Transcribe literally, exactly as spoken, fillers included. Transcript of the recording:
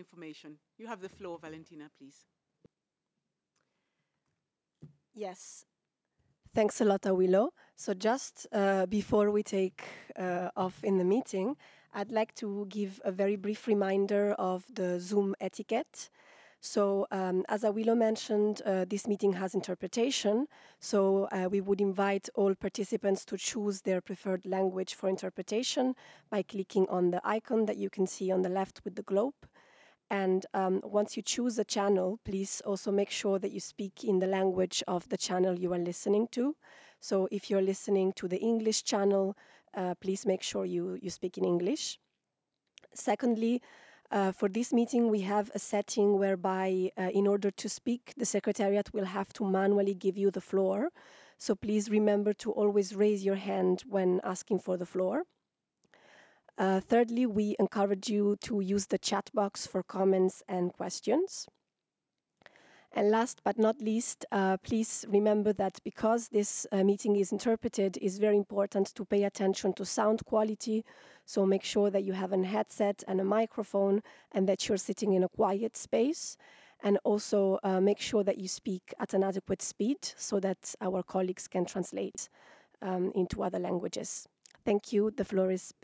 information. You have the floor, Valentina, please. Yes, thanks a lot, Awilo. So just uh, before we take uh, off in the meeting, I'd like to give a very brief reminder of the Zoom etiquette. So um, as Awilo mentioned, uh, this meeting has interpretation. So uh, we would invite all participants to choose their preferred language for interpretation by clicking on the icon that you can see on the left with the globe. And um, once you choose a channel, please also make sure that you speak in the language of the channel you are listening to. So if you're listening to the English channel, uh, please make sure you, you speak in English. Secondly, uh, for this meeting, we have a setting whereby, uh, in order to speak, the Secretariat will have to manually give you the floor. So please remember to always raise your hand when asking for the floor. Uh, thirdly, we encourage you to use the chat box for comments and questions. And last but not least, uh, please remember that because this uh, meeting is interpreted, it's very important to pay attention to sound quality. So make sure that you have a headset and a microphone and that you're sitting in a quiet space. And also uh, make sure that you speak at an adequate speed so that our colleagues can translate um, into other languages. Thank you. The floor is